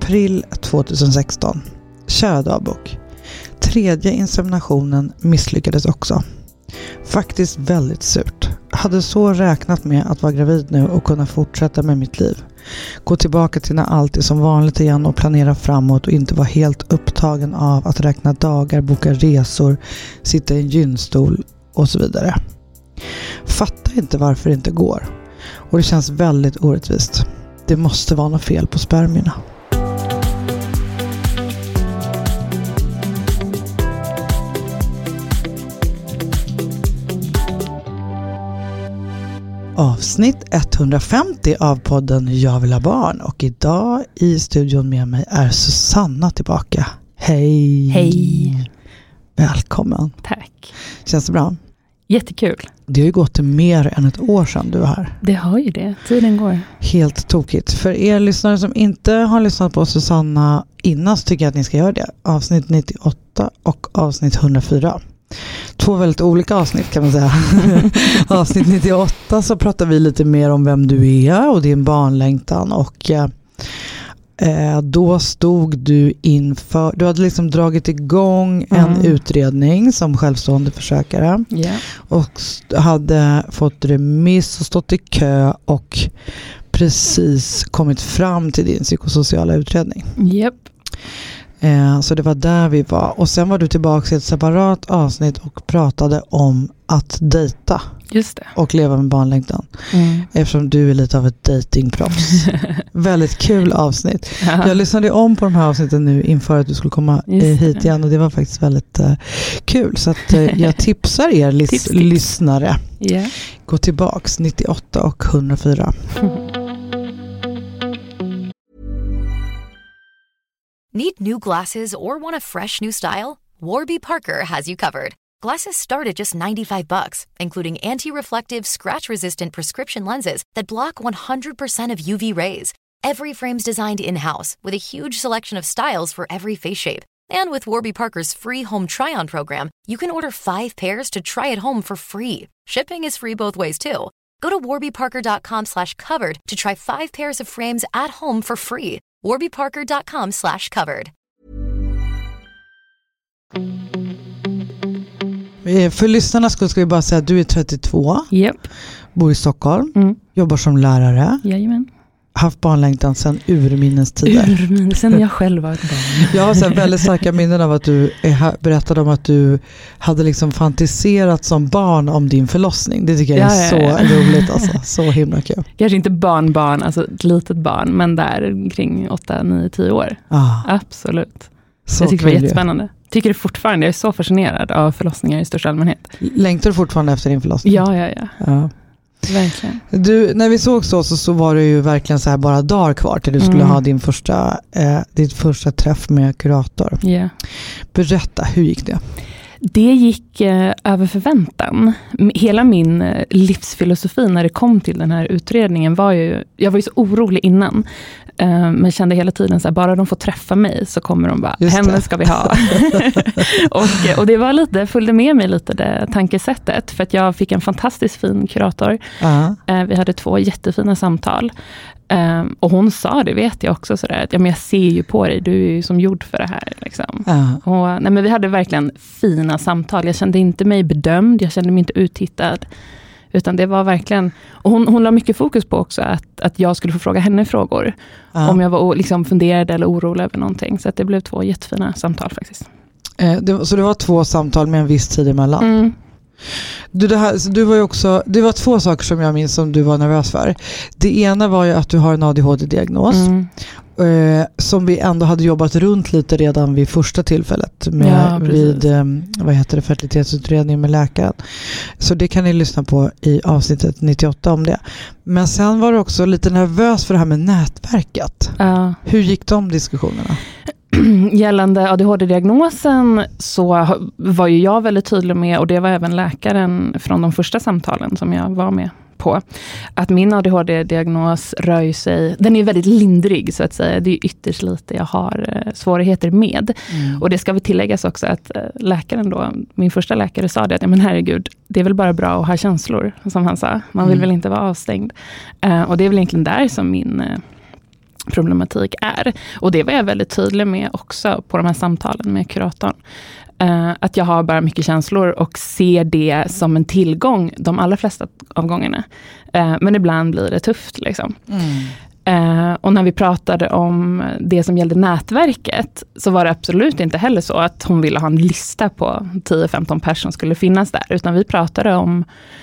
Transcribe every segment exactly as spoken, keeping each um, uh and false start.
April tjugohundrasexton. Kära dagbok. Tredje inseminationen misslyckades också. Faktiskt väldigt surt. Hade så räknat med att vara gravid nu och kunna fortsätta med mitt liv. Gå tillbaka till när allt är som vanligt igen och planera framåt och inte vara helt upptagen av att räkna dagar, boka resor, sitta i en gynstol och så vidare. Fattar inte varför det inte går. Och det känns väldigt orättvist. Det måste vara något fel på spermierna. Avsnitt etthundrafemtio av podden Jag vill ha barn. Och idag i studion med mig är Susanna tillbaka. Hej! Hej! Välkommen. Tack. Känns det bra? Jättekul. Det har ju gått mer än ett år sedan du var här. Det har ju det. Tiden går. Helt tokigt. För er lyssnare som inte har lyssnat på Susanna innan så tycker jag att ni ska göra det. Avsnitt nittioåtta och avsnitt hundrafyra. Två väldigt olika avsnitt kan man säga. Avsnitt nittioåtta så pratar vi lite mer om vem du är och din barnlängtan. Och eh, då stod du inför, du hade liksom dragit igång en mm. utredning som självstående försökare. Yeah. Och hade fått remiss och stått i kö och precis kommit fram till din psykosociala utredning. Yep. Så det var där vi var. Och sen var du tillbaka i ett separat avsnitt och pratade om att dejta. Just det. Och leva med barnlängtan. Mm. Eftersom du är lite av ett datingproffs. Väldigt kul avsnitt. Ja. Jag lyssnade om på de här avsnitten nu inför att du skulle komma hit igen. Och det var faktiskt väldigt uh, kul. Så att, uh, jag tipsar er lis- tips, tips. lyssnare. Yeah. Gå tillbaks nittioåtta och hundrafyra. Need new glasses or want a fresh new style? Warby Parker has you covered. Glasses start at just ninety-five bucks, including anti-reflective, scratch-resistant prescription lenses that block one hundred percent of U V rays. Every frame's designed in-house with a huge selection of styles for every face shape. And with Warby Parker's free home try-on program, you can order five pairs to try at home for free. Shipping is free both ways too. Go to warbyparker.com slash covered to try five pairs of frames at home for free. warbyparker.com slash covered. För lyssnarna ska vi bara säga att du är trettiotvå. Yep. Bor i Stockholm. Mm. Jobbar som lärare. Jajamän. Haft barnlängtan sedan urminnes tider. Urminnes, sen jag själv var ett barn. Jag har så väldigt starka minnen av att du berättade om att du hade liksom fantiserat som barn om din förlossning. Det tycker jag är ja, ja, ja. så roligt. Alltså. Så himla kul. Kanske inte barnbarn, alltså ett litet barn, men där kring åtta, nio, tio år. Ah. Absolut. Så jag tycker det var jättespännande. Tycker det fortfarande, jag är så fascinerad av förlossningar i största allmänhet. Längtar du fortfarande efter din förlossning? Ja, ja, ja. ja. Verkligen. Du, när vi såg så, så så var det ju verkligen så här bara dagar kvar till du skulle mm. ha din första eh, ditt första träff med kurator. Yeah. Berätta, hur gick det? Det gick eh, över förväntan. Hela min eh, livsfilosofi när det kom till den här utredningen var ju, jag var ju så orolig innan. Eh, men kände hela tiden så här, bara de får träffa mig så kommer de bara, henne ska vi ha. och, och det var lite, följde med mig lite det tankesättet. För att jag fick en fantastiskt fin kurator. Uh-huh. Eh, vi hade två jättefina samtal. Um, och hon sa, det vet jag också sådär, att ja, men jag ser ju på dig, du är ju som gjord för det här liksom. uh. och, nej, men vi hade verkligen fina samtal. Jag kände inte mig bedömd, jag kände mig inte uttittad, utan det var verkligen, och hon, hon la mycket fokus på också att, att jag skulle få fråga henne frågor uh. om jag var liksom funderade eller orolig över någonting, så att det blev två jättefina samtal faktiskt. eh, det, Så det var två samtal med en viss tid emellan? Mm. Du, det, här, så du var ju också, det var två saker som jag minns som du var nervös för. Det ena var ju att du har en A D H D-diagnos mm. eh, som vi ändå hade jobbat runt lite redan vid första tillfället med, ja, vid eh, vad heter det, fertilitetsutredning med läkaren. Så det kan ni lyssna på i avsnittet nittioåtta om det. Men sen var du också lite nervös för det här med nätverket. Ja. Hur gick de diskussionerna? Gällande A D H D-diagnosen så var ju jag väldigt tydlig med, och det var även läkaren från de första samtalen som jag var med på, att min A D H D-diagnos rör sig, den är väldigt lindrig så att säga, det är ytterst lite jag har svårigheter med. Mm. Och det ska vi tilläggas också att läkaren då, min första läkare sa det att ja, men herregud, det är väl bara bra att ha känslor, som han sa, man vill mm. väl inte vara avstängd. Uh, och det är väl egentligen där som min problematik är. Och det var jag väldigt tydlig med också på de här samtalen med kuratorn. Uh, att jag har bara mycket känslor och ser det som en tillgång de allra flesta av gångerna. Uh, men ibland blir det tufft liksom. Mm. Uh, och när vi pratade om det som gällde nätverket så var det absolut inte heller så att hon ville ha en lista på tio femton personer som skulle finnas där. Utan vi pratade om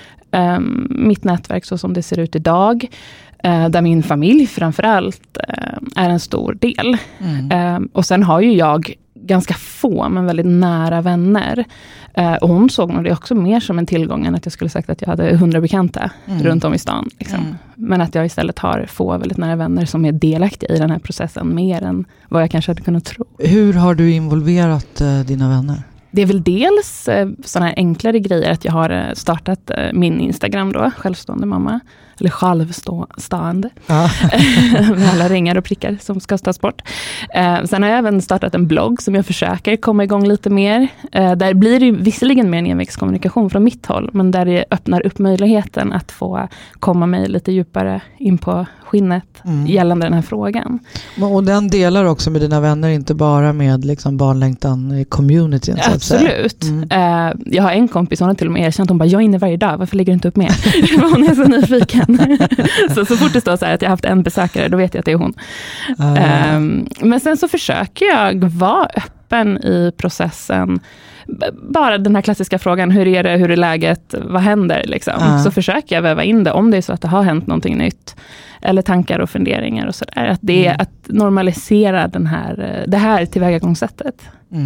um, mitt nätverk så som det ser ut idag. Uh, där min familj framförallt uh, är en stor del. Mm. Uh, och sen har ju jag ganska få men väldigt nära vänner. Uh, och hon såg nog det också mer som en tillgång än att jag skulle sagt att jag hade hundra bekanta mm. runt om i stan. Liksom. Mm. Men att jag istället har få väldigt nära vänner som är delaktiga i den här processen mer än vad jag kanske hade kunnat tro. Hur har du involverat uh, dina vänner? Det är väl dels uh, sådana här enklare grejer att jag har uh, startat uh, min Instagram då, självstående mamma. Eller självstående. Ja. Med alla ringar och prickar som ska tas bort. Eh, sen har jag även startat en blogg som jag försöker komma igång lite mer. Eh, där blir det visserligen mer en envägskommunikation från mitt håll. Men där det öppnar upp möjligheten att få komma mig lite djupare in på skinnet mm. gällande den här frågan. Och den delar också med dina vänner, inte bara med liksom barnlängtan i communityn. Så absolut. Mm. Eh, jag har en kompis, hon har till och med erkänt, hon bara, jag är inne varje dag, varför lägger du inte upp mer? Hon är så nyfiken. så, så fort det står så här att jag har haft en besökare, då vet jag att det är hon. Uh. Um, men sen så försöker jag vara öppen i processen. Bara den här klassiska frågan, hur är det, hur är läget, vad händer liksom. Uh. Så försöker jag väva in det om det är så att det har hänt någonting nytt. Eller tankar och funderingar och sådär. Att det är mm. att normalisera den här, det här tillvägagångssättet. Mm.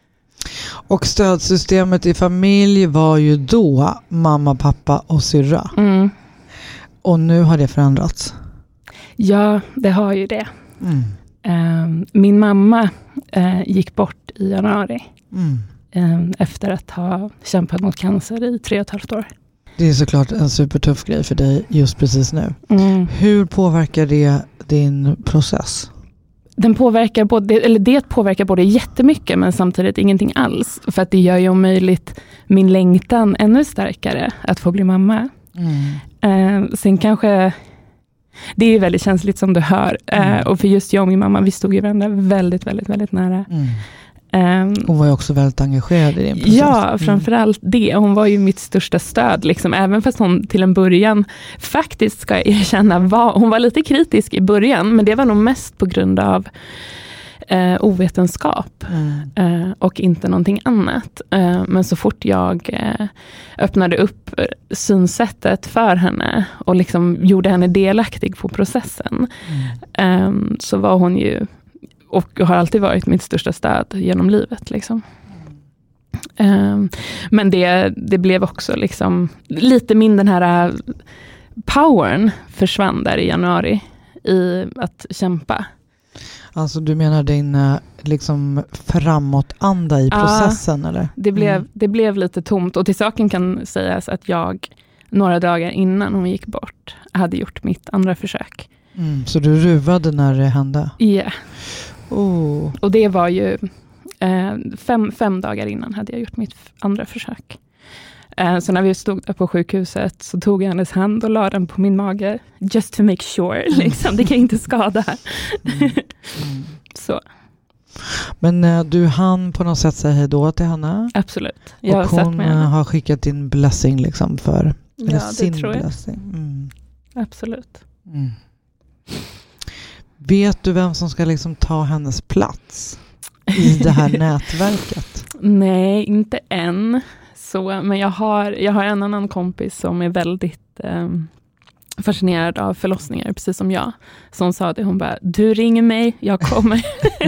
Och stödsystemet i familj var ju då mamma, pappa och syrra. Mm. Och nu har det förändrats. Ja, det har ju det. Mm. Uh, min mamma uh, gick bort i januari. Mm. Uh, efter att ha kämpat mot cancer i tre och ett halvt år. Det är såklart en supertuff grej för dig just precis nu. Mm. Hur påverkar det din process? Den påverkar både, eller det påverkar både jättemycket men samtidigt ingenting alls. För att det gör ju om möjligt min längtan ännu starkare att få bli mamma. Mm. Uh, sen kanske det är väldigt känsligt som du hör uh, mm. och för just jag och min mamma, vi stod ju varandra väldigt, väldigt, väldigt nära. Mm. Um, hon var ju också väldigt engagerad i din process. Ja, framförallt det. Hon var ju mitt största stöd liksom, även fast hon till en början faktiskt, ska jag erkänna, var, hon var lite kritisk i början, men det var nog mest på grund av Uh, ovetenskap mm. uh, och inte någonting annat. Uh, men så fort jag uh, öppnade upp synsättet för henne och liksom gjorde henne delaktig på processen mm. um, så var hon ju och har alltid varit mitt största stöd genom livet liksom. Um, men det, det blev också liksom lite min den här uh, powern försvann där i januari i att kämpa. Alltså du menar din liksom framåtanda i processen ja, eller? Det blev, mm. det blev lite tomt och till saken kan sägas att jag några dagar innan hon gick bort hade gjort mitt andra försök. Mm, så du ruvade när det hände? Ja. Yeah. Oh. Och det var ju eh, fem, fem dagar innan hade jag gjort mitt andra försök. Eh, så när vi stod där på sjukhuset så tog jag hennes hand och la den på min mage. Just to make sure, liksom. Det kan inte skada. Mm. Mm. Så. Men eh, du hann på något sätt säga hej då till henne? Absolut. Jag och har hon sett med henne. Har skickat din blessing liksom för ja, eller det sin tror jag. blessing. Mm. Absolut. Mm. Vet du vem som ska liksom ta hennes plats i det här nätverket? Nej, inte än. Så, men jag har, jag har en annan kompis som är väldigt eh, fascinerad av förlossningar, precis som jag. Så hon sa det, hon bara, du ringer mig, jag kommer.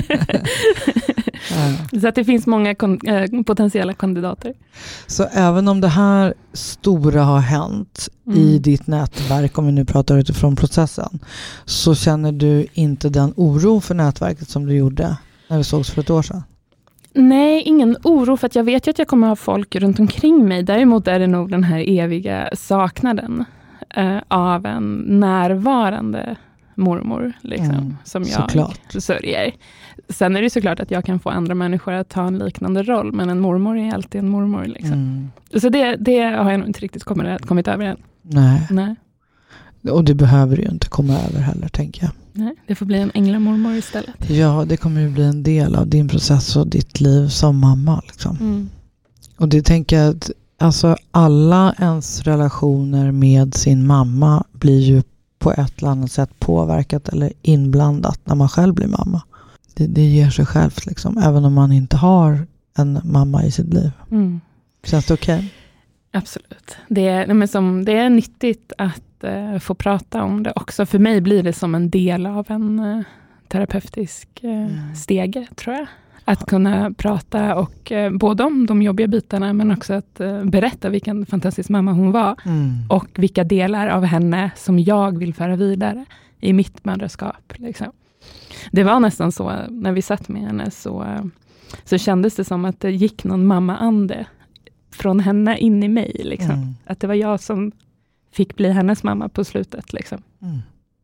ja. Så att det finns många kon- äh, potentiella kandidater. Så även om det här stora har hänt mm. i ditt nätverk, om vi nu pratar utifrån processen, så känner du inte den oro för nätverket som du gjorde när vi sågs för ett år sedan? Nej, ingen oro, för att jag vet ju att jag kommer ha folk runt omkring mig. Däremot är det nog den här eviga saknaden eh, av en närvarande mormor liksom, mm, som jag såklart. sörjer. Sen är det såklart att jag kan få andra människor att ta en liknande roll, men en mormor är alltid en mormor. Liksom. Mm. Så det, det har jag nog inte riktigt kommit, kommit över än. Nej. Nej. Och det behöver ju inte komma över heller, tänker jag. Nej, det får bli en änglamormor istället. Ja, det kommer ju bli en del av din process och ditt liv som mamma. Liksom. Mm. Och det tänker jag att alltså, alla ens relationer med sin mamma blir ju på ett eller annat sätt påverkat eller inblandat när man själv blir mamma. Det, det ger sig självt, liksom, även om man inte har en mamma i sitt liv. Mm. Känns det okej? Okay? Absolut. Det är, nej, men som, det är nyttigt att uh, få prata om det också. För mig blir det som en del av en uh, terapeutisk uh, mm. stege, tror jag. Att kunna prata och uh, både om de jobbiga bitarna men också att uh, berätta vilken fantastisk mamma hon var. Mm. Och vilka delar av henne som jag vill föra vidare i mitt mödraskap. Liksom. Det var nästan så, när vi satt med henne så, uh, så kändes det som att det gick någon mamma-ande från henne in i mig. Liksom. Mm. Att det var jag som fick bli hennes mamma på slutet. Liksom. Mm.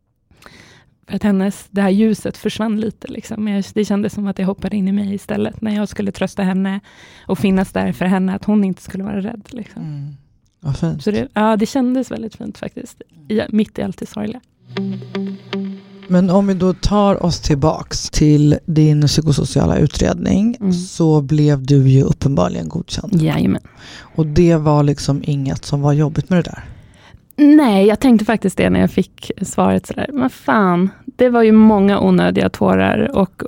För att hennes, det här ljuset försvann lite. Liksom. Jag, det kändes som att det hoppade in i mig istället. När jag skulle trösta henne och finnas där för henne. Att hon inte skulle vara rädd. Liksom. Mm. Vad fint. Så det, ja, det kändes väldigt fint faktiskt. I, mitt i allt det sorgliga. Men om vi då tar oss tillbaks till din psykosociala utredning mm. så blev du ju uppenbarligen godkänd. Jajamän. Och det var liksom inget som var jobbigt med det där? Nej, jag tänkte faktiskt det när jag fick svaret sådär. Men fan, det var ju många onödiga tårar och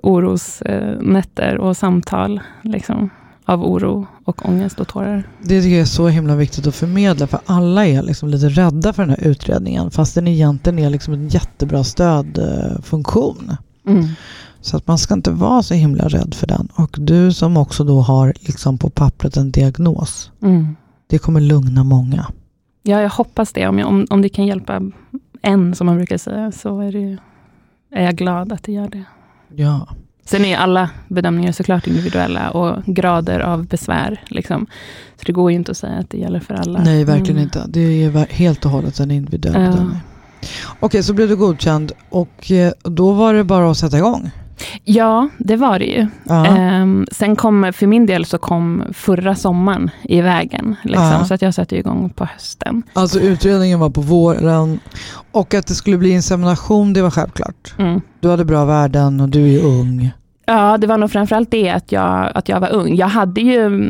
orosnätter och samtal liksom. Av oro och ångest och tårar. Det tycker jag är så himla viktigt att förmedla. För alla är liksom lite rädda för den här utredningen. Fast den egentligen är liksom en jättebra stödfunktion. Mm. Så att man ska inte vara så himla rädd för den. Och du som också då har liksom på pappret en diagnos. Mm. Det kommer lugna många. Ja, jag hoppas det. Om, jag, om, om det kan hjälpa en, som man brukar säga, så är, det, är jag glad att det gör det. Ja. Sen är alla bedömningar såklart individuella och grader av besvär. Liksom. Så det går ju inte att säga att det gäller för alla. Nej, verkligen mm. inte. Det är helt och hållet en individuell ja. bedömning. Okej, så blev du godkänd och då var det bara att sätta igång? Ja, det var det ju. Um, sen kom, för min del så kom förra sommaren i vägen. Liksom, så att jag satte igång på hösten. Alltså utredningen var på våren och att det skulle bli insemination, det var självklart. Mm. Du hade bra värden och du är ung. Ja, det var nog framförallt det att jag, att jag var ung. Jag hade ju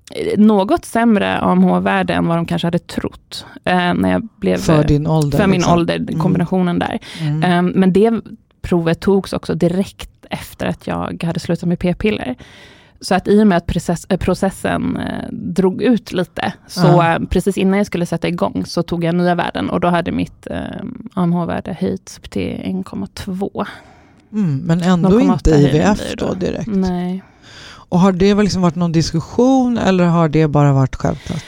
något sämre A M H-värde än vad de kanske hade trott. Eh, när jag blev, för din ålder? För min liksom. ålder, kombinationen mm. där. Mm. Um, men det provet togs också direkt efter att jag hade slutat med p-piller. Så att i och med att process, processen eh, drog ut lite så uh. precis innan jag skulle sätta igång så tog jag nya värden och då hade mitt eh, A M H-värde höjts till en komma två. Mm, men ändå inte I V F då direkt? Nej. Och har det liksom varit någon diskussion eller har det bara varit självklart?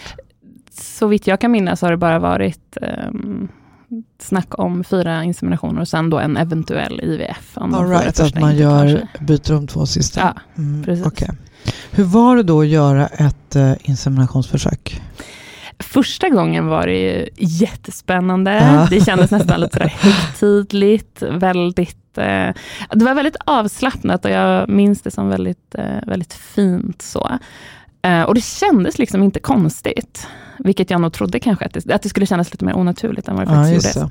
Så vitt jag kan minnas har det bara varit um, snack om fyra inseminationer och sen då en eventuell I V F. Om All right, att man gör, byter de två sista. Ja, mm, precis. Okay. Hur var det då att göra ett uh, inseminationsförsök? Första gången var det ju jättespännande. Ja. Det kändes nästan lite sådär högtidligt. Väldigt, eh, det var väldigt avslappnat och jag minns det som väldigt, eh, väldigt fint så. Eh, och det kändes liksom inte konstigt. Vilket jag nog trodde kanske att det, att det skulle kännas lite mer onaturligt än vad det faktiskt ja, gjordes.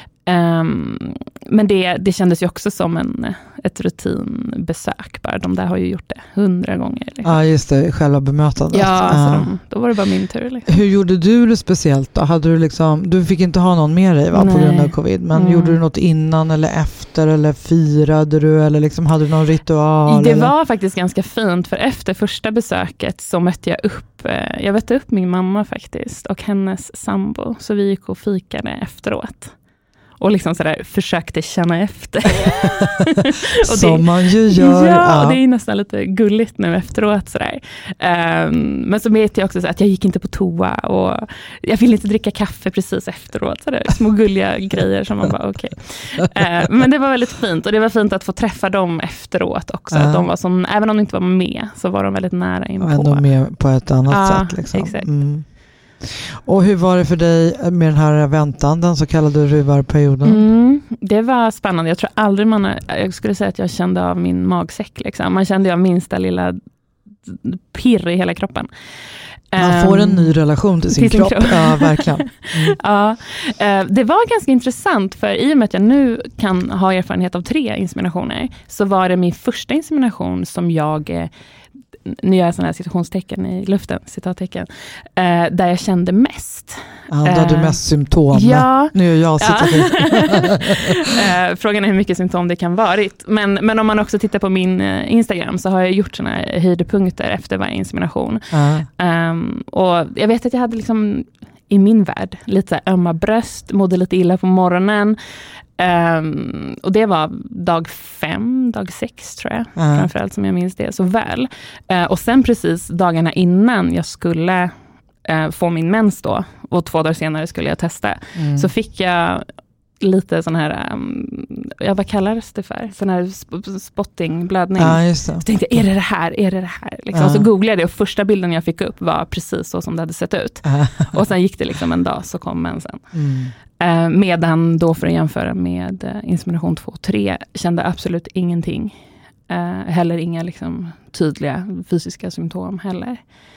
Um, men det, det kändes ju också som en, ett rutinbesök bara. De där har ju gjort det hundra gånger. Liksom. Ja, just det. Själva bemötandet. Ja, alltså de, då var det bara min tur. Liksom. Hur gjorde du det speciellt då? Hade du, liksom, du fick inte ha någon med dig va, på grund av covid. Men mm. gjorde du något innan eller efter? Eller firade du? Eller liksom, hade du någon ritual? Det eller? var faktiskt ganska fint. För efter första besöket så mötte jag upp Jag mötte upp min mamma faktiskt. Och hennes sambo. Så vi gick och fikade efteråt. Och liksom sådär försökte känna efter. och Som det, man ju gör. Ja, och det är nästan lite gulligt nu efteråt. Sådär. Um, men så vet jag också så att jag gick inte på toa. Och jag ville inte dricka kaffe precis efteråt. Sådär, små gulliga grejer som man bara okej. Okay. Uh, men det var väldigt fint. Och det var fint att få träffa dem efteråt också. Uh. Att de var som, även om de inte var med så var de väldigt nära in på. Och ändå med på ett annat uh, sätt. Liksom. Exakt. Mm. Och hur var det för dig med den här väntan, den så kallade ruvarperioden? Mm, det var spännande. Jag tror aldrig man, jag skulle säga att jag kände av min magsäck. Liksom. Man kände av minsta lilla pirr i hela kroppen. Man får en ny relation till sin, till sin kropp. kropp. Ja, verkligen. Mm. Ja, det var ganska intressant, för i och med att jag nu kan ha erfarenhet av tre inseminationer, så var det min första insemination som jag, nu gör jag sådana här citationstecken i luften, citattecken, där jag kände mest. Ja, då hade du mest symptom. Ja. Nu är jag citation. Ja. Frågan är hur mycket symptom det kan varit. Men, men om man också tittar på min Instagram, så har jag gjort såna här höjdpunkter efter varje insemination. Ja. Um, och jag vet att jag hade liksom i min värld lite så här ömma bröst, mådde lite illa på morgonen. Um, och det var dag fem, dag sex tror jag, uh. framförallt, som jag minns det så väl. Uh, och sen precis dagarna innan jag skulle uh, få min mens då, och två dagar senare skulle jag testa, mm. så fick jag lite sån här, um, ja, vad kallas det för? Sån här sp- spotting, blödning. Ja, just det. Så tänkte jag, är det det här? Är det det här? Liksom. Ja. Och så googlade jag det, och första bilden jag fick upp var precis så som det hade sett ut. Ja. Och sen gick det liksom en dag, så kom mensen. Mm. Uh, medan då, för att jämföra med uh, insemination två och tre, kände absolut ingenting. Uh, heller inga liksom tydliga fysiska symptom heller.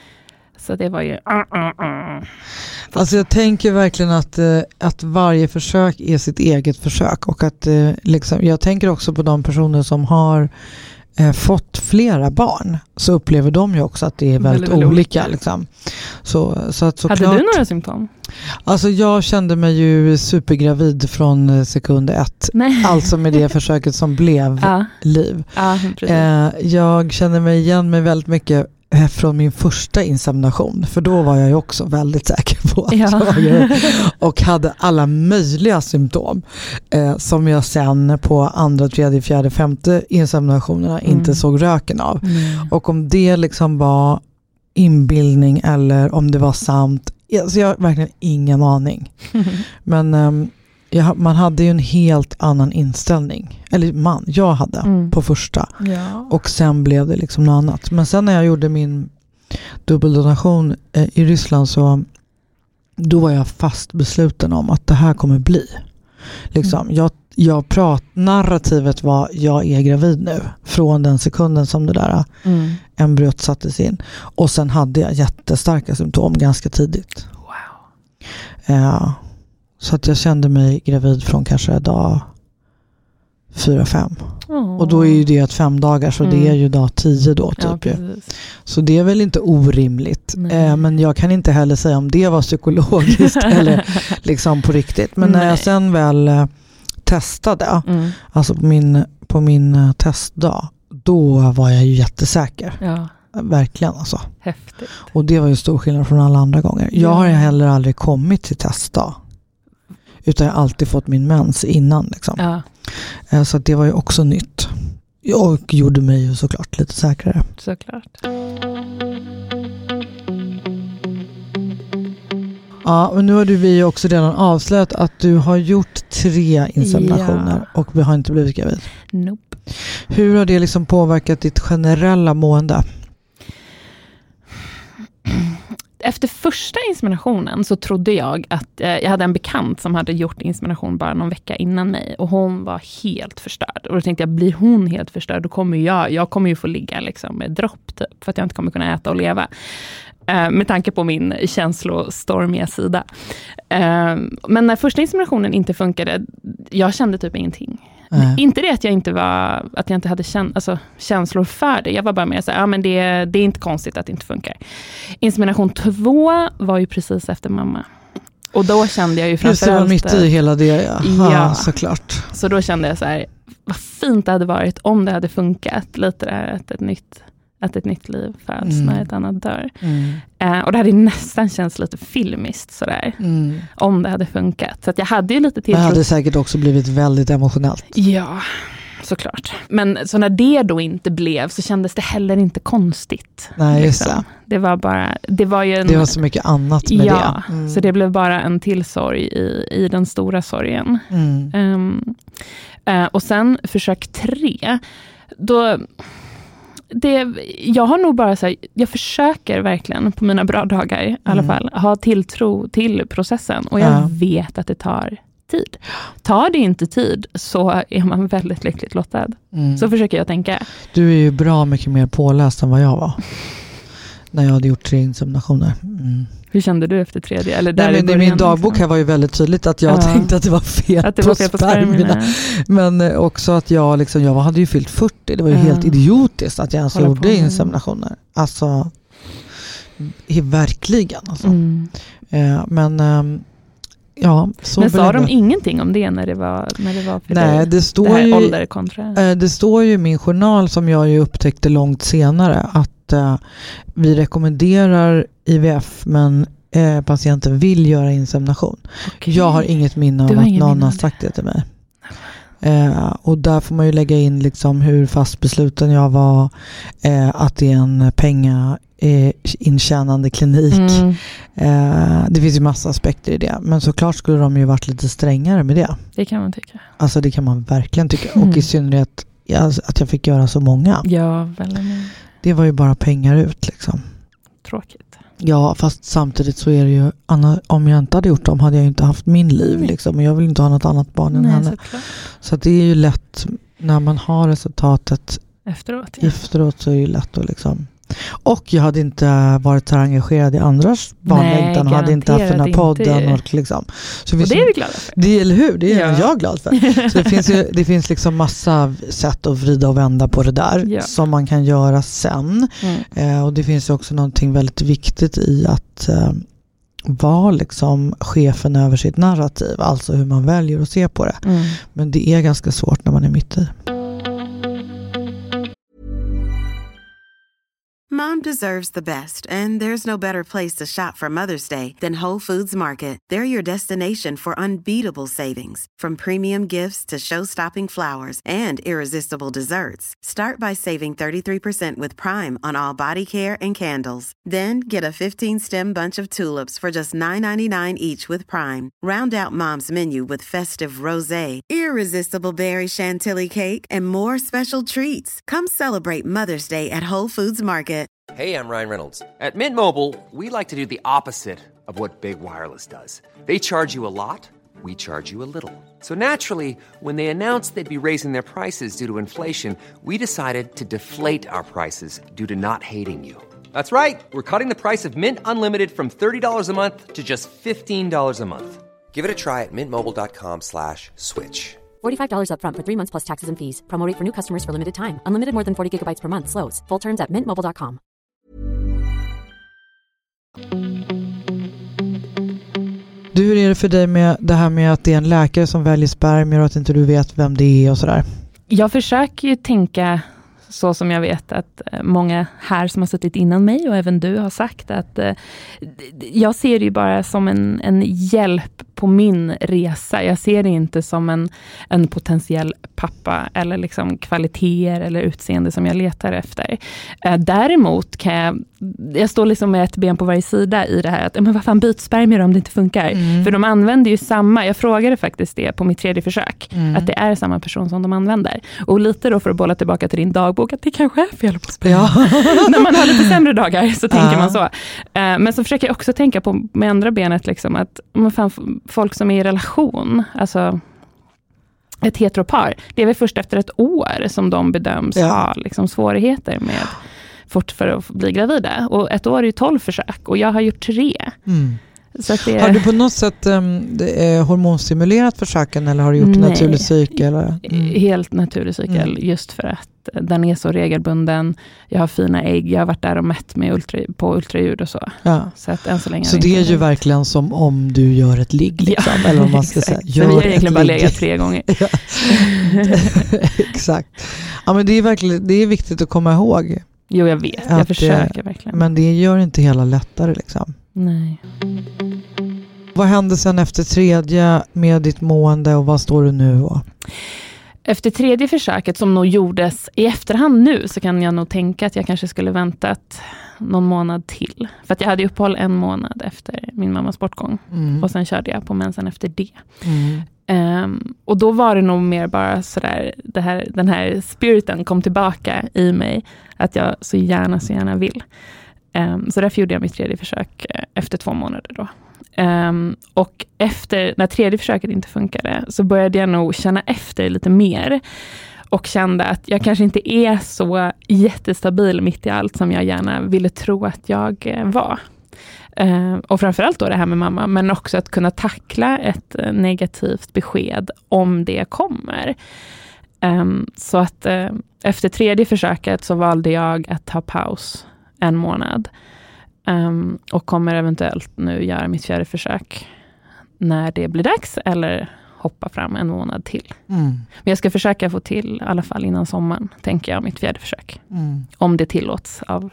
Så det var ju... Uh, uh, uh. Alltså jag tänker verkligen att, att varje försök är sitt eget försök. Och att liksom, jag tänker också på de personer som har eh, fått flera barn. Så upplever de ju också att det är väldigt, väldigt olika. olika. Liksom. Så, så att, så Hade klart, du några symptom? Alltså jag kände mig ju supergravid från sekund ett. Nej. Alltså med det försöket som blev ja. liv. Ja, eh, jag kände mig igen mig väldigt mycket från min första insemination, för då var jag ju också väldigt säker på att ja. jag och hade alla möjliga symptom eh, som jag sen på andra, tredje, fjärde, femte inseminationerna mm. inte såg röken av. Mm. Och om det liksom var inbildning eller om det var sant, alltså jag har verkligen ingen aning. Mm. Men eh, jag, man hade ju en helt annan inställning. Eller man, jag hade mm. på första. Ja. Och sen blev det liksom något annat. Men sen när jag gjorde min dubbeldonation eh, i Ryssland, så då var jag fast besluten om att det här kommer bli. Liksom, mm. jag, jag prat, narrativet var jag är gravid nu. Från den sekunden som det där mm. embryot sattes in. Och sen hade jag jättestarka symptom ganska tidigt. Wow. Eh, så att jag kände mig gravid från kanske dag fyra, fem. Oh. Och då är ju det ett fem dagar, så mm. det är ju dag tio då typ. Ja, så det är väl inte orimligt. Eh, men jag kan inte heller säga om det var psykologiskt eller liksom på riktigt. Men Nej. när jag sen väl eh, testade, mm. alltså på min, på min eh, testdag, då var jag ju jättesäker. Ja. Verkligen alltså. Häftigt. Och det var ju stor skillnad från alla andra gånger. Jag har ju heller aldrig kommit till testdag. Utan jag har alltid fått min mens innan. Liksom. Ja. Så det var ju också nytt. Och gjorde mig ju såklart lite säkrare. Såklart. Ja, men nu har du vi också redan avslöjat att du har gjort tre inseminationer. Ja. Och vi har inte blivit gravid. Nope. Hur har det liksom påverkat ditt generella mående? Efter första inseminationen så trodde jag att eh, jag hade en bekant som hade gjort insemination bara någon vecka innan mig, och hon var helt förstörd. Och då tänkte jag, blir hon helt förstörd, då kommer jag, jag kommer ju få ligga liksom med dropp typ, för att jag inte kommer kunna äta och leva. Eh, med tanke på min känslostormiga sida. Eh, men när första inseminationen inte funkade, jag kände typ ingenting. Mm. Inte det att jag inte var att jag inte hade käns- alltså, känslor för det. Jag var bara mer så här, ja men det, det är inte konstigt att det inte funkar. Insemination två var ju precis efter mamma. Och då kände jag ju framförallt... Just det, var mitt i hela det, ja. Ja, ja, såklart. Så då kände jag så här, vad fint det hade varit om det hade funkat. Lite där att ett nytt, att ett nytt liv föds mm. när ett annat dör. Mm. Uh, och det hade nästan känts lite filmiskt sådär. Mm. Om det hade funkat. Så att jag hade ju lite tilltro. Det hade säkert också blivit väldigt emotionellt. Ja, såklart. Men så när det då inte blev, så kändes det heller inte konstigt. Nej, just det. Det var bara... Det var ju en, det var så mycket annat med ja, det. Mm. Så det blev bara en till sorg i, i den stora sorgen. Mm. Um, uh, och sen försök tre. Då... Det, jag har nog bara så här, jag försöker verkligen på mina bra dagar i alla mm. fall ha tilltro till processen, och jag ja. vet att det tar tid. Tar det inte tid så är man väldigt lyckligt lottad. Mm. Så försöker jag tänka. Du är ju bra mycket mer påläst än vad jag var. När jag hade gjort tre inseminationer. Mm. Hur kände du efter tredje? Eller där Nej, men i min dagbok här var ju väldigt tydligt att jag ja. tänkte att det var fel, att det var fel på spermierna. Men också att jag, liksom, jag hade ju fyllt fyrtio. Det var ju ja. helt idiotiskt att jag ens Hålla gjorde inseminationer. Alltså, verkligen. Alltså. Mm. Eh, men... Eh, Ja, så men sa de ingenting om det när det var, när det var för Nej, dig? Det står, det här ju, ålder kontra. det står ju i min journal som jag ju upptäckte långt senare att uh, vi rekommenderar I V F men uh, patienten vill göra insemination. Okay. Jag har inget minne av att någon har sagt det till mig. Uh, och där får man ju lägga in liksom hur fast besluten jag var, uh, att det är en penga intjänande klinik. Mm. Eh, det finns ju massa aspekter i det. Men såklart skulle de ju varit lite strängare med det. Det kan man tycka. Alltså det kan man verkligen tycka. Mm. Och i synnerhet att jag fick göra så många. Ja, väldigt. Det var ju bara pengar ut liksom. Tråkigt. Ja, fast samtidigt så är det ju Anna, om jag inte hade gjort dem hade jag ju inte haft min liv mm. liksom. Och jag vill inte ha något annat barn än Nej, henne. Såklart. Så att det är ju lätt när man har resultatet efteråt. Ja. Efteråt så är det ju lätt att liksom. Och jag hade inte varit så engagerad i andras barnlängtan och hade inte haft den här podden. Och, liksom. Så och det är vi glada för. Det, eller hur? Det är ja. jag glad för. Så det finns ju det finns liksom massa sätt att vrida och vända på det där ja. som man kan göra sen. Mm. Eh, och det finns också någonting väldigt viktigt i att eh, vara liksom chefen över sitt narrativ. Alltså hur man väljer att se på det. Mm. Men det är ganska svårt när man är mitt i. Mom deserves the best, and there's no better place to shop for Mother's Day than Whole Foods Market. They're your destination for unbeatable savings, from premium gifts to show-stopping flowers and irresistible desserts. Start by saving thirty-three percent with Prime on all body care and candles. Then get a fifteen-stem bunch of tulips for just nine ninety-nine each with Prime. Round out Mom's menu with festive rosé, irresistible berry chantilly cake, and more special treats. Come celebrate Mother's Day at Whole Foods Market. Hey, I'm Ryan Reynolds. At Mint Mobile, we like to do the opposite of what Big Wireless does. They charge you a lot, we charge you a little. So naturally, when they announced they'd be raising their prices due to inflation, we decided to deflate our prices due to not hating you. That's right. We're cutting the price of Mint Unlimited from thirty dollars a month to just fifteen dollars a month. Give it a try at mintmobile.com slash switch. forty-five dollars up front for three months plus taxes and fees. Promo rate for new customers for limited time. Unlimited more than forty gigabytes per month. Slows full terms at mint mobile dot com. Du, hur är det för dig med det här med att det är en läkare som väljer spermier och att inte du vet vem det är och sådär? Jag försöker ju tänka så som jag vet att många här som har suttit innan mig och även du har sagt att eh, jag ser det ju bara som en, en hjälp på min resa. Jag ser det inte som en, en potentiell pappa eller liksom kvaliteter eller utseende som jag letar efter. Eh, däremot kan jag, jag står liksom med ett ben på varje sida i det här att men vad fan, byt spermier om det inte funkar. Mm. För de använder ju samma, jag frågade faktiskt det på mitt tredje försök, mm. att det är samma person som de använder. Och lite då för att bolla tillbaka till din dagbok att det kanske är fel på spermier. Ja. När man har lite sämre dagar så tänker ja. man så. Uh, men så försöker jag också tänka på med andra benet liksom att man fan, folk som är i relation, alltså ett heteropar, det är väl först efter ett år som de bedöms ja. ha liksom svårigheter med fort för att bli gravida. Och ett år är ju tolv försök och jag har gjort tre. Mm. Så att det... Har du på något sätt um, hormonstimulerat försöken eller har du gjort Nej. naturlig cykel? Eller? Mm. Helt naturlig cykel mm. just för att den är så regelbunden. Jag har fina ägg. Jag har varit där och mätt med ultra, på ultraljud och så. Ja. Så, att än så, länge så det är ju verkligen som om du gör ett ligg. Liksom, ja, eller om man ska säga. Gör så vi har egentligen bara legat tre gånger. Ja. Exakt. Ja, men det är verkligen det är viktigt att komma ihåg. Jo, jag vet. Jag försöker det, verkligen. Men det gör inte hela lättare liksom. Nej. Vad hände sen efter tredje med ditt mående och vad står du nu då? Efter tredje försöket som nog gjordes i efterhand nu så kan jag nog tänka att jag kanske skulle väntat någon månad till. För att jag hade uppehåll en månad efter min mammas bortgång. Mm. Och sen körde jag på mensen efter det. Mm. Um, och då var det nog mer bara sådär, det här, den här spiriten kom tillbaka i mig. Att jag så gärna, så gärna vill. Um, så därför gjorde jag mitt tredje försök efter två månader då. Um, och efter, när tredje försöket inte funkade, så började jag nog känna efter lite mer. Och kände att jag kanske inte är så jättestabil mitt i allt som jag gärna ville tro att jag var. Uh, och framförallt då det här med mamma, men också att kunna tackla ett uh, negativt besked om det kommer. Um, så att uh, efter tredje försöket så valde jag att ta paus en månad. Um, och kommer eventuellt nu göra mitt fjärde försök när det blir dags, eller hoppa fram en månad till. Mm. Men jag ska försöka få till i alla fall innan sommaren, tänker jag, mitt fjärde försök. Mm. Om det tillåts av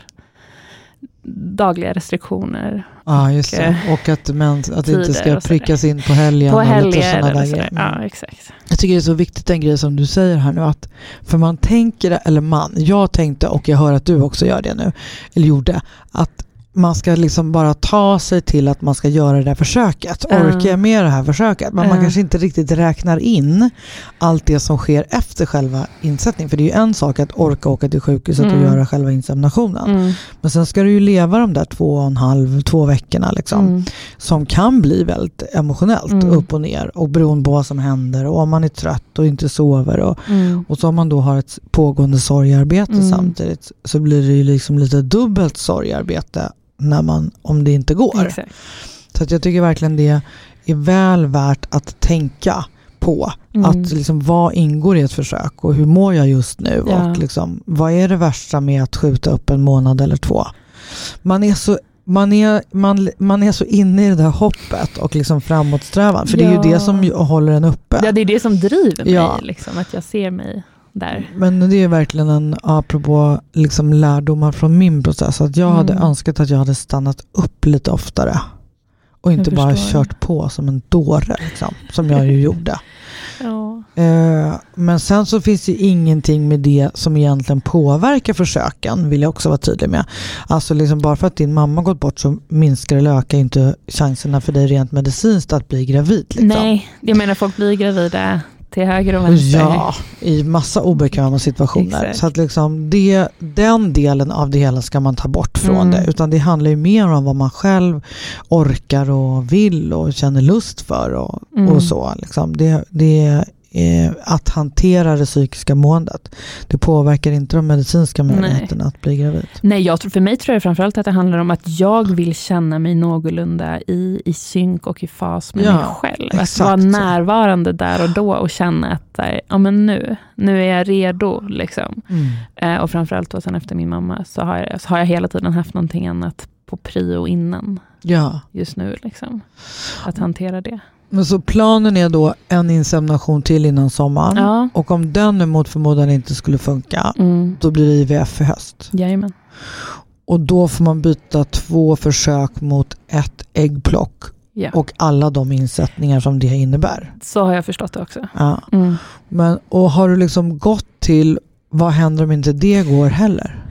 dagliga restriktioner. Ja, ah, just det. Och att, men, att det inte ska prickas in på helgen. På helger eller sådär. Ja, exakt. Jag tycker det är så viktigt en grej som du säger här nu, att för man tänker, eller man, jag tänkte, och jag hör att du också gör det nu, eller gjorde, att man ska liksom bara ta sig till att man ska göra det där försöket. Uh. Orkar jag med det här försöket? Men uh. man kanske inte riktigt räknar in allt det som sker efter själva insättningen. För det är ju en sak att orka åka till sjukhuset mm. och göra själva inseminationen. Mm. Men sen ska du ju leva de där två och en halv, två veckorna liksom. Mm. Som kan bli väldigt emotionellt mm. upp och ner. Och beroende på vad som händer. Och om man är trött och inte sover. Och, mm. och så om man då har ett pågående sorgarbete mm. samtidigt. Så blir det ju liksom lite dubbelt sorgarbete när man, om det inte går. Exakt. Så att jag tycker verkligen det är väl värt att tänka på mm. att liksom, vad ingår i ett försök och hur mår jag just nu ja. och liksom, vad är det värsta med att skjuta upp en månad eller två. Man är så man är, man, man är så inne i det där hoppet och liksom framåtsträvan, för ja. det är ju det som håller en uppe. Ja, det är det som driver mig ja. liksom, att jag ser mig där. Men det är verkligen en, apropå liksom lärdomar från min process, att jag mm. hade önskat att jag hade stannat upp lite oftare och inte bara kört på som en dåre liksom, som jag ju gjorde. Ja. Eh, men sen så finns det ingenting med det som egentligen påverkar försöken, vill jag också vara tydlig med. Alltså liksom bara för att din mamma gått bort så minskar eller ökar inte chanserna för dig rent medicinskt att bli gravid. Liksom. Nej, jag menar folk blir gravida till höger och vänster. Ja, i massa obekväma situationer. Exakt. Så att liksom det, den delen av det hela ska man ta bort från mm. det. Utan det handlar ju mer om vad man själv orkar och vill och känner lust för och, mm. och så. Liksom. Det, det är att hantera det psykiska måendet. Det påverkar inte de medicinska möjligheterna att bli gravid. Nej, jag tror, för mig tror jag framförallt att det handlar om att jag vill känna mig någorlunda i, i synk och i fas med ja, mig själv. Att vara närvarande där och då och känna att ja, men nu, nu är jag redo. Liksom. Mm. Eh, och framförallt då sen efter min mamma så har, jag, så har jag hela tiden haft någonting annat på prio innan. Ja. Just nu liksom. Att hantera det. Men så planen är då en insemination till innan sommaren. Ja. Och om den nu mot förmodan inte skulle funka, mm. då blir det I V F i höst. Jajamän. Och då får man byta två försök mot ett äggplock. Ja. Och alla de insättningar som det innebär. Så har jag förstått det också. Ja. Mm. Men, och har du liksom gått till, vad händer om inte det går heller?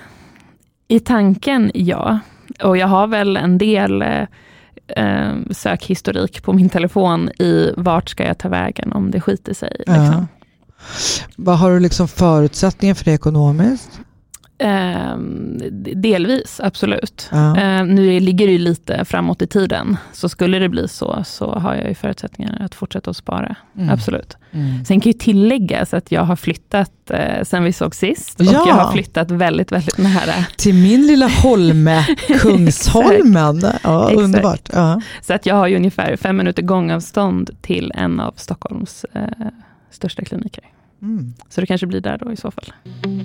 I tanken, ja. Och jag har väl en del eh, sökhistorik på min telefon i vart ska jag ta vägen om det skiter sig. Liksom. Ja. Vad har du liksom förutsättningar för det ekonomiskt? Eh, delvis, absolut. Ja. Eh, nu ligger det ju lite framåt i tiden. Så skulle det bli så, så har jag ju förutsättningar att fortsätta att spara. Mm. Absolut. Mm. Sen kan ju tilläggas att jag har flyttat eh, sen vi såg sist. Och ja. jag har flyttat väldigt, väldigt nära. Till min lilla Holme, Kungsholmen. Ja, underbart. Ja. Så att jag har ju ungefär fem minuter gångavstånd till en av Stockholms eh, största kliniker. Mm. Så det kanske blir där då i så fall.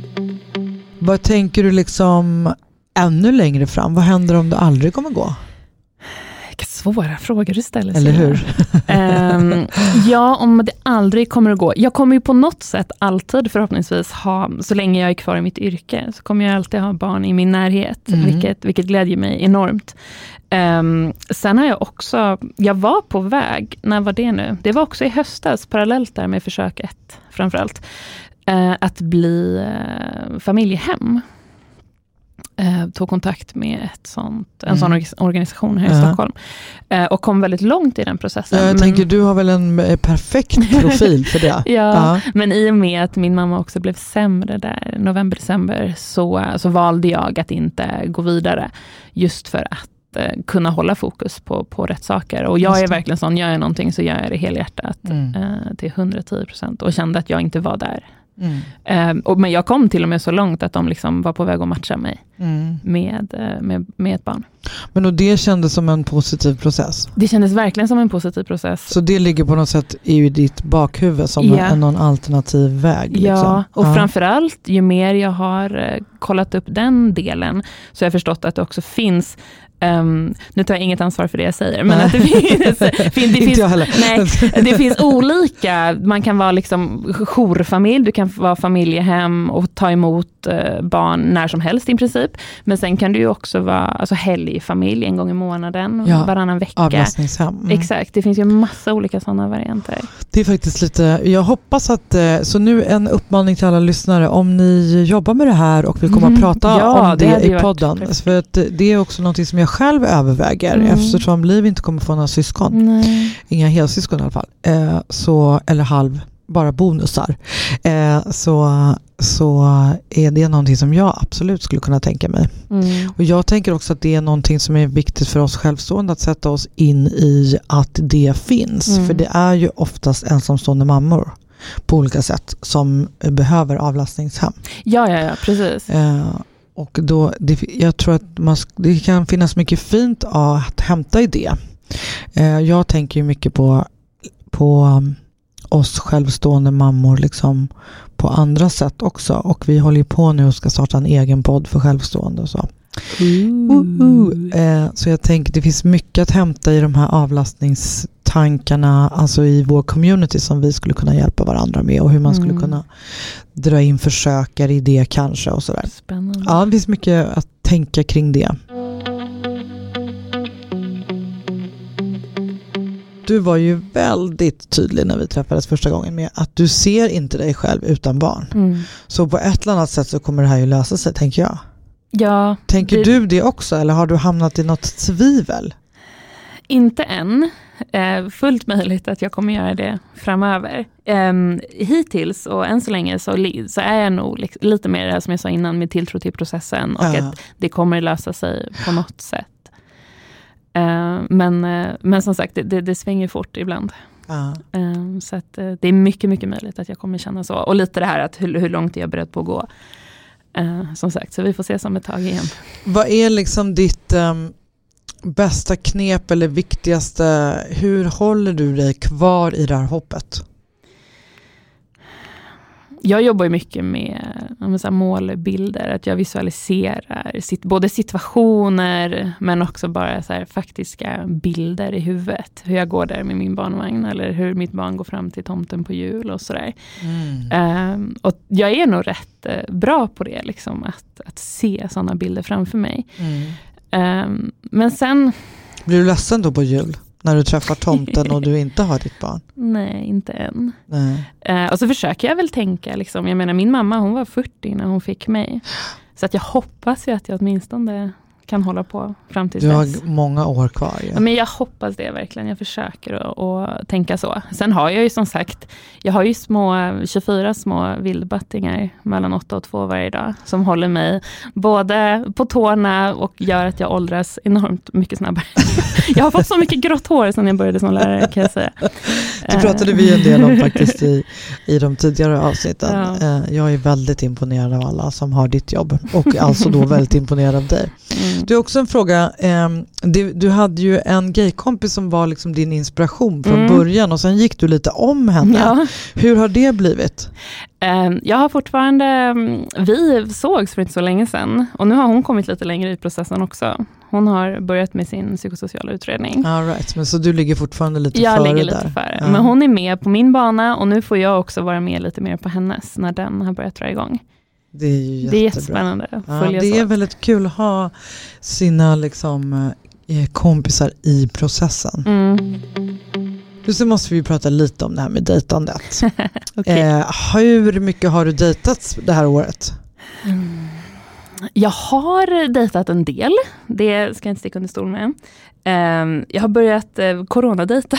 Vad tänker du liksom ännu längre fram? Vad händer om det aldrig kommer gå? Vilka svåra frågor du ställer. Eller hur? um, ja, om det aldrig kommer att gå. Jag kommer ju på något sätt alltid förhoppningsvis ha, så länge jag är kvar i mitt yrke, så kommer jag alltid ha barn i min närhet. Mm. Vilket, vilket glädjer mig enormt. Um, sen har jag också, jag var på väg, när var det nu? Det var också i höstas, parallellt där med försök ett framförallt. Uh, att bli uh, familjehem. Uh, tog kontakt med ett sånt, en mm. sån organisation här i uh-huh. Stockholm. Uh, och kom väldigt långt i den processen. Jag men... tänker, du har väl en perfekt profil för det. ja, uh-huh. Men i och med att min mamma också blev sämre där november-december så, så valde jag att inte gå vidare. Just för att att eh, kunna hålla fokus på, på rätt saker. Och jag är verkligen sån, gör jag någonting så gör jag det helhjärtat mm. eh, till hundratio procent och kände att jag inte var där. Mm. Eh, och, men jag kom till och med så långt att de liksom var på väg att matcha mig mm. med, med, med ett barn. Men och det kändes som en positiv process? Det kändes verkligen som en positiv process. Så det ligger på något sätt i ditt bakhuvud som ja. en någon alternativ väg? Liksom. Ja, och ja. framförallt ju mer jag har eh, kollat upp den delen så har jag förstått att det också finns Um, nu tar jag inget ansvar för det jag säger, men att det finns, fin, det, finns nej, det finns olika, man kan vara liksom jourfamilj, du kan vara familjehem och ta emot uh, barn när som helst i princip, men sen kan du ju också vara alltså helgfamilj en gång i månaden, ja, varannan vecka. Avlastningshem. Mm. Exakt, det finns ju massa olika sådana varianter. Det är faktiskt lite, jag hoppas att, så nu en uppmaning till alla lyssnare, om ni jobbar med det här och vill komma mm. och prata ja, om det, det i podden, för att det är också någonting som jag själv överväger mm. eftersom Liv inte kommer få några syskon. Nej. Inga helsyskon i alla fall. Eh, så, eller halv, bara bonusar. Eh, så, så är det någonting som jag absolut skulle kunna tänka mig. Mm. Och jag tänker också att det är någonting som är viktigt för oss självstående att sätta oss in i att det finns. Mm. För det är ju oftast ensamstående mammor på olika sätt som behöver avlastningshem. Ja, ja, ja, precis. Eh, Och då, det, jag tror att man, det kan finnas mycket fint att hämta i det. Eh, jag tänker ju mycket på, på um, oss självstående mammor liksom, på andra sätt också. Och vi håller ju på nu och ska starta en egen podd för självstående och så. Uh, uh. Eh, så jag tänker det finns mycket att hämta i de här avlastningstankarna, alltså i vår community som vi skulle kunna hjälpa varandra med och hur man skulle mm. kunna dra in försökare i det kanske och sådär. Spännande. Ja, det finns mycket att tänka kring det. Du var ju väldigt tydlig när vi träffades första gången med att du ser inte dig själv utan barn. Mm. Så på ett eller annat sätt så kommer det här ju lösa sig, tänker jag. Ja, tänker det... du det också eller har du hamnat i något tvivel? Inte än. Eh, fullt möjligt att jag kommer göra det framöver. Eh, hittills och än så länge så, så är jag nog li- lite mer det här som jag sa innan med tilltro till processen och ja. att det kommer lösa sig på något sätt. Eh, men, eh, men som sagt, det, det, det svänger fort ibland. Ja. Eh, så att, eh, det är mycket, mycket möjligt att jag kommer känna så. Och lite det här att hur, hur långt är jag beredd på att gå. Uh, som sagt, så vi får se som ett tag igen. Vad är liksom ditt um, bästa knep eller viktigaste, hur håller du dig kvar i det här hoppet? Jag jobbar ju mycket med, med så här målbilder, att jag visualiserar sit, både situationer men också bara så här faktiska bilder i huvudet. Hur jag går där med min barnvagn eller hur mitt barn går fram till tomten på jul och sådär. Mm. Um, och jag är nog rätt uh, bra på det, liksom, att, att se sådana bilder framför mig. Mm. Um, men sen... Blir du ledsen då på jul? När du träffar tomten och du inte har ditt barn? Nej, inte än. Nej. Uh, och så försöker jag väl tänka, liksom, jag menar min mamma hon var fyrtio när hon fick mig. Så att jag hoppas ju att jag åtminstone kan hålla på fram till dess. Du dess. har många år kvar. Ja. Ja, men jag hoppas det verkligen. Jag försöker att, att tänka så. Sen har jag ju som sagt, jag har ju små, tjugofyra små vildbattingar mellan åtta och två varje dag som håller mig både på tårna och gör att jag åldras enormt mycket snabbare. Jag har fått så mycket grått hår sedan jag började som lärare, kan jag säga. Det pratade vi en del om faktiskt i, i de tidigare avsnitten. Ja. Jag är väldigt imponerad av alla som har ditt jobb och alltså då väldigt imponerad av dig. Mm. Du har också en fråga. Eh, du, du hade ju en gaykompis som var liksom din inspiration från mm. början och sen gick du lite om henne. Ja. Hur har det blivit? Eh, jag har fortfarande, vi sågs för inte så länge sedan och nu har hon kommit lite längre i processen också. Hon har börjat med sin psykosociala utredning. All right. Men så du ligger fortfarande lite jag före ligger där? lite före. Ja. Men hon är med på min bana och nu får jag också vara med lite mer på hennes när den har börjat dra igång. Det är ju jättebra. Det är jättespännande. Ja, det är väldigt kul att ha sina liksom, eh, kompisar i processen. Mm. Nu så måste vi prata lite om det här med dejtandet. Okay. eh, hur mycket har du dejtat det här året? Mm. Jag har dejtat en del. Det ska jag inte sticka under stol med. Um, jag har börjat uh, coronadejta.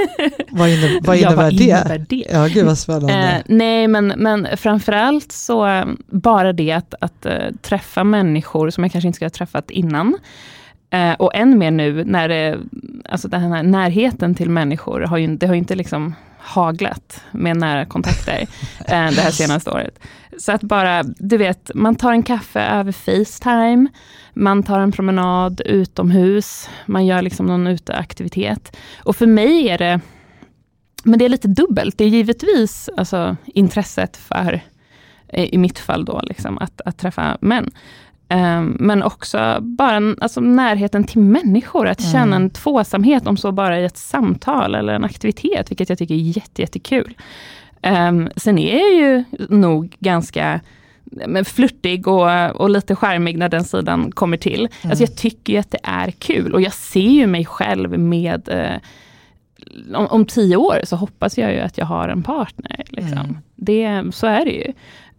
Vad, inne, vad innebär, ja, vad innebär det? det? Ja, gud vad spännande. Uh, nej, men, men framförallt så um, bara det att, att uh, träffa människor som jag kanske inte skulle ha träffat innan. Eh, och än mer nu när det, alltså den här närheten till människor har ju, det har ju inte liksom haglat med nära kontakter eh, det här senaste året. Så att bara, du vet, man tar en kaffe över FaceTime, man tar en promenad utomhus, man gör liksom någon uteaktivitet. Och för mig är det, men det är lite dubbelt. Det är givetvis alltså, intresset för, i mitt fall då, liksom, att, att träffa män. Um, men också bara alltså, närheten till människor, att känna mm. en tvåsamhet om så bara i ett samtal eller en aktivitet, vilket jag tycker är jätte, jättekul. Um, sen är jag ju nog ganska men, flirtig och, och lite charmig när den sidan kommer till. Mm. Alltså, jag tycker ju att det är kul och jag ser ju mig själv med uh, om, om tio år så hoppas jag ju att jag har en partner. Liksom. Mm. Det, så är det ju.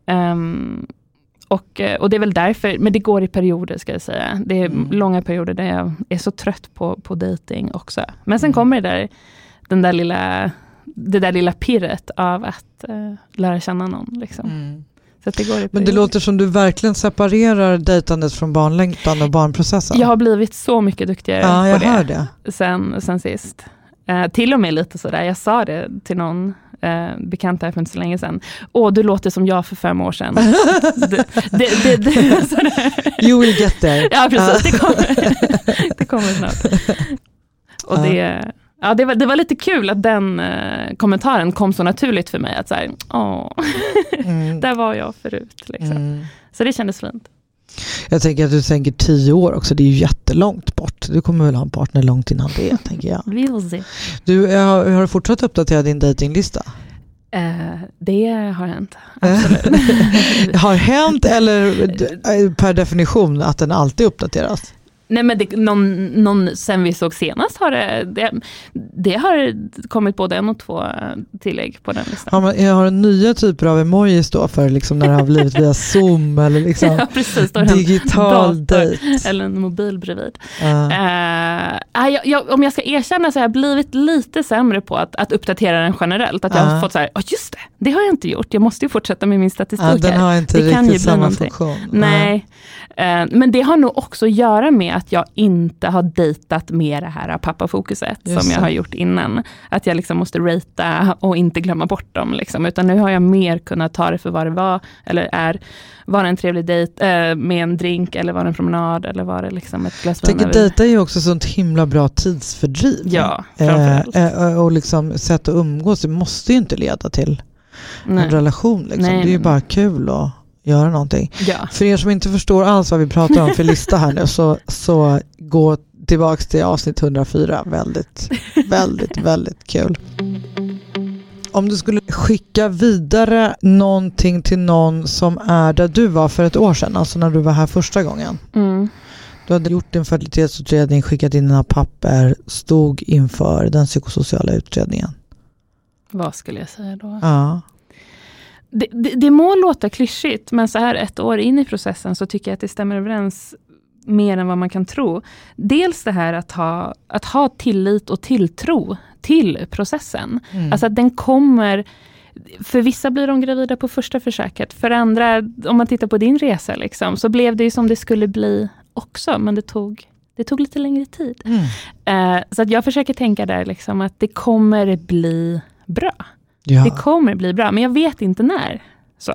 Um, Och, och det är väl därför, men det går i perioder ska jag säga. Det är mm. långa perioder där jag är så trött på, på dating också. Men sen mm. kommer det där, den där lilla, det där lilla pirret av att uh, lära känna någon. Liksom. Mm. Så att det går i men det låter som du verkligen separerar dejtandet från barnlängtan och barnprocessen. Jag har blivit så mycket duktigare ja, jag på det, hör det. Sen, sen sist. Uh, till och med lite sådär, jag sa det till någon Uh, bekant här för inte så länge sedan. Åh, du låter som jag för fem år sedan. det, det, det, det, you will get there. Ja, precis. Det kommer, det kommer snart. Och det, ja, det, var, det var lite kul att den uh, kommentaren kom så naturligt för mig. Att så här, åh, mm. där var jag förut. Liksom. Mm. Så det kändes fint. Jag tänker att du tänker tio år också. Det är ju jättelångt bort. Du kommer väl ha en partner långt innan det, tänker jag. We'll see. Du, har, har du fortsatt uppdatera din datinglista? Uh, det har hänt. Absolut. Har hänt eller per definition att den alltid uppdateras? Nej, men det, någon, någon sen vi såg senast har det, det, det har kommit både en och två tillägg på den listan. Ja, men jag har nya typer av emojis då för liksom när det har blivit via Zoom eller liksom ja, precis, digital dejt. Eller en mobil bredvid. Uh. Uh, jag, jag, om jag ska erkänna så har jag blivit lite sämre på att, att uppdatera den generellt. Att jag uh. har fått så här, oh, just det, det har jag inte gjort. Jag måste ju fortsätta med min statistik uh, den har inte det riktigt samma funktion. Nej, uh. Uh, men det har nog också att göra med att jag inte har dejtat med det här pappafokuset just som jag har gjort innan. Att jag liksom måste ratea och inte glömma bort dem. Liksom. Utan nu har jag mer kunnat ta det för vad det var. Eller är, var det en trevlig dejt äh, med en drink eller var det en promenad eller var det liksom ett glas vin. Jag tänker dejta är ju också sånt himla bra tidsfördriv. Ja, framförallt. Eh, eh, och liksom sätt att umgås, det måste ju inte leda till nej. En relation. Liksom. Nej, det är ju nej. bara kul att göra någonting. Ja. För er som inte förstår alls vad vi pratar om för lista här nu så, så gå tillbaka till avsnitt hundrafyra. Väldigt, väldigt, väldigt kul. Om du skulle skicka vidare någonting till någon som är där du var för ett år sedan, alltså när du var här första gången. Mm. Du hade gjort din fertilitetsutredning, skickat in dina papper, stod inför den psykosociala utredningen. Vad skulle jag säga då? Ja. Det, det, det må låta klyschigt, men så här ett år in i processen så tycker jag att det stämmer överens mer än vad man kan tro. Dels det här att ha, att ha tillit och tilltro till processen. Mm. Alltså att den kommer, för vissa blir de gravida på första försöket. För andra, om man tittar på din resa liksom, så blev det ju som det skulle bli också, men det tog, det tog lite längre tid. Mm. Uh, så att jag försöker tänka där liksom, att det kommer bli bra. Ja. Det kommer bli bra, men jag vet inte när. Så,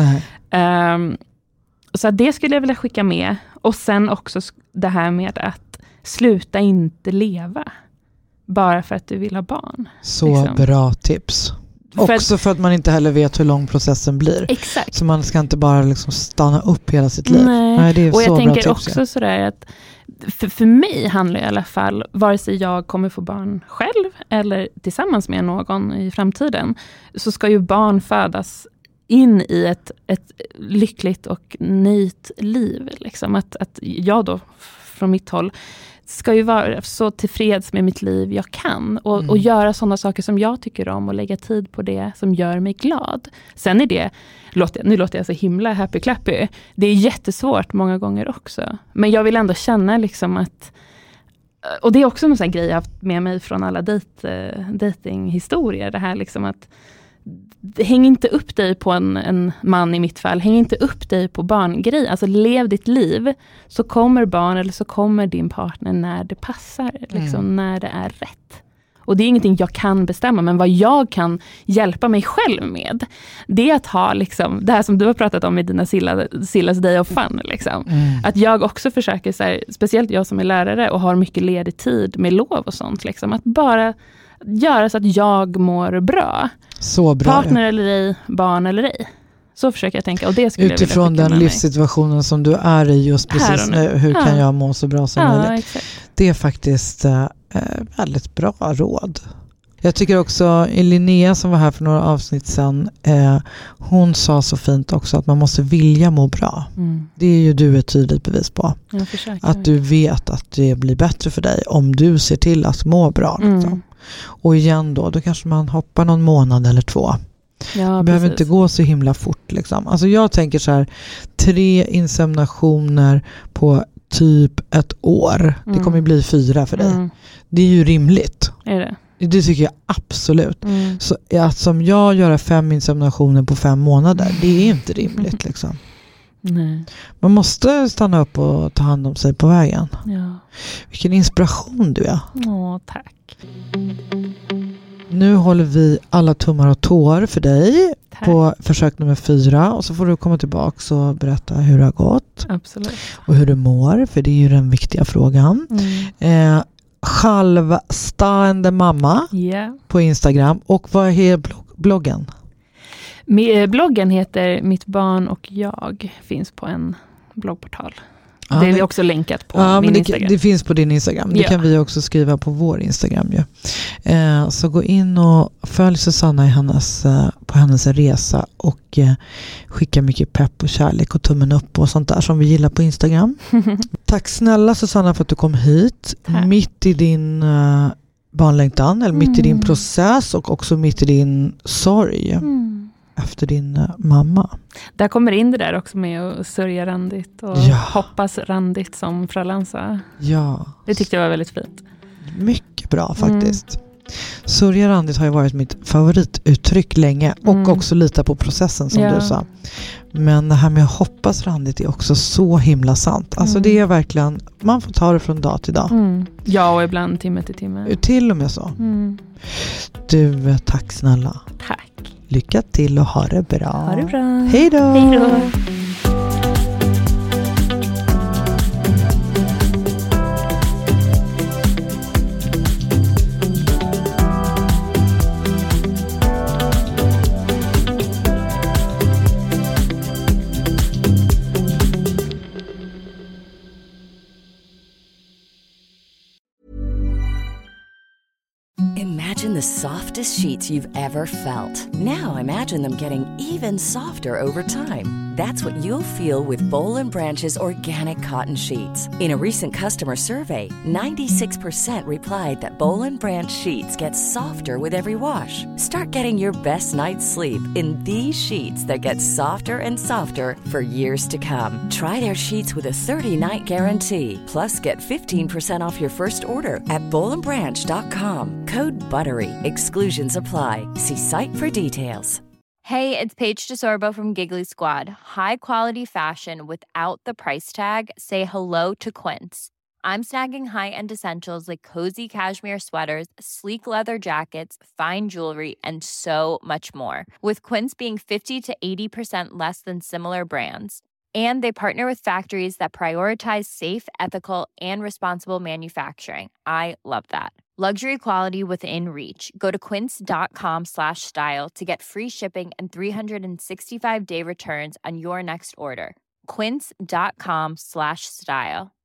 um, så det skulle jag vilja skicka med. Och sen också det här med att sluta inte leva. Bara för att du vill ha barn. Så liksom. Bra tips. För också att, för att man inte heller vet hur lång processen blir. Exakt. Så man ska inte bara liksom stanna upp hela sitt liv. Nej, Nej det är och så jag bra tänker tips, också ja. sådär att för, för mig handlar i alla fall, vare sig jag kommer få barn själv eller tillsammans med någon i framtiden, så ska ju barn födas in i ett, ett lyckligt och nöjt liv. Liksom. Att, att jag då, från mitt håll, ska ju vara så tillfreds med mitt liv jag kan. Och, mm. och göra sådana saker som jag tycker om och lägga tid på det som gör mig glad. Sen är det, låter, nu låter jag så himla happy-clappy, det är jättesvårt många gånger också. Men jag vill ändå känna liksom att, och det är också en sån grej jag haft med mig från alla dejt, datinghistorier, det här liksom att häng inte upp dig på en, en man i mitt fall. Häng inte upp dig på barngrej. Alltså lev ditt liv. Så kommer barn eller så kommer din partner när det passar. Liksom mm. när det är rätt. Och det är ingenting jag kan bestämma. Men vad jag kan hjälpa mig själv med. Det är att ha liksom, det här som du har pratat om i dina Silla, Sillas Day of Fun. Liksom. Mm. Att jag också försöker, så här, speciellt jag som är lärare och har mycket ledig tid med lov och sånt. Liksom, att bara göra så att jag mår bra. Så bra. Partner ja. eller ej, barn eller ej. Så försöker jag tänka. Och det skulle utifrån jag den livssituationen som du är i just precis nu. Hur ja. kan jag må så bra som ja, möjligt? Exakt. Det är faktiskt äh, väldigt bra råd. Jag tycker också Linnea som var här för några avsnitt sedan, eh, hon sa så fint också att man måste vilja må bra. Mm. Det är ju du ett tydligt bevis på. Att du vet att det blir bättre för dig om du ser till att må bra. Liksom. Mm. Och igen då, då kanske man hoppar någon månad eller två. Ja, det behöver inte gå så himla fort. Liksom. Alltså jag tänker så här, tre inseminationer på typ ett år. Mm. Det kommer bli fyra för dig. Mm. Det är ju rimligt. Är det? Det tycker jag absolut. Mm. Så att som jag gör fem inseminationer på fem månader, det är inte rimligt. Liksom. Nej. Man måste stanna upp och ta hand om sig på vägen. Ja. Vilken inspiration du är. Åh, tack. Nu håller vi alla tummar och tår för dig tack. På försök nummer fyra. Och så får du komma tillbaka och berätta hur det har gått. Absolut. Och hur du mår, för det är ju den viktiga frågan. Mm. Eh, Självstående mamma yeah. på Instagram. Och vad är bloggen? Bloggen heter Mitt barn och jag. Finns på en bloggportal. Ja, det är vi också länkat på ja, min det, Instagram. Det finns på din Instagram. Det ja. kan vi också skriva på vår Instagram. Ja. Eh, så gå in och följ Susanna i hennes, eh, på hennes resa och eh, skicka mycket pepp och kärlek och tummen upp och sånt där som vi gillar på Instagram. Tack snälla Susanna för att du kom hit. Tack. Mitt i din uh, barnlängtan eller mitt mm. i din process och också mitt i din sorg. Mm. Efter din uh, mamma. Där kommer in det där också med att sörja randigt och ja. hoppas randigt som Frölan sa. Ja. Det tyckte jag var väldigt fint. Mycket bra faktiskt. Mm. Sörja randigt har ju varit mitt favorituttryck länge och mm. också lita på processen som ja. du sa. Men det här med att hoppas randigt är också så himla sant. Alltså mm. det är verkligen, man får ta det från dag till dag. Mm. Ja, och ibland timme till timme. Till och med så. Mm. Du, tack snälla. Tack. Lycka till och ha det bra. Ha det bra. Hej då. Hej då. Imagine the softest sheets you've ever felt. Now imagine them getting even softer over time. That's what you'll feel with Boll and Branch's organic cotton sheets. In a recent customer survey, ninety-six percent replied that Boll and Branch sheets get softer with every wash. Start getting your best night's sleep in these sheets that get softer and softer for years to come. Try their sheets with a thirty-night guarantee. Plus, get fifteen percent off your first order at boll and branch dot com. Code BUTTERY. Exclusions apply. See site for details. Hey, it's Paige DeSorbo from Giggly Squad. High quality fashion without the price tag. Say hello to Quince. I'm snagging high-end essentials like cozy cashmere sweaters, sleek leather jackets, fine jewelry, and so much more. With Quince being fifty to eighty percent less than similar brands. And they partner with factories that prioritize safe, ethical, and responsible manufacturing. I love that. Luxury quality within reach. Go to quince.com slash style to get free shipping and three sixty-five day returns on your next order. Quince.com slash style.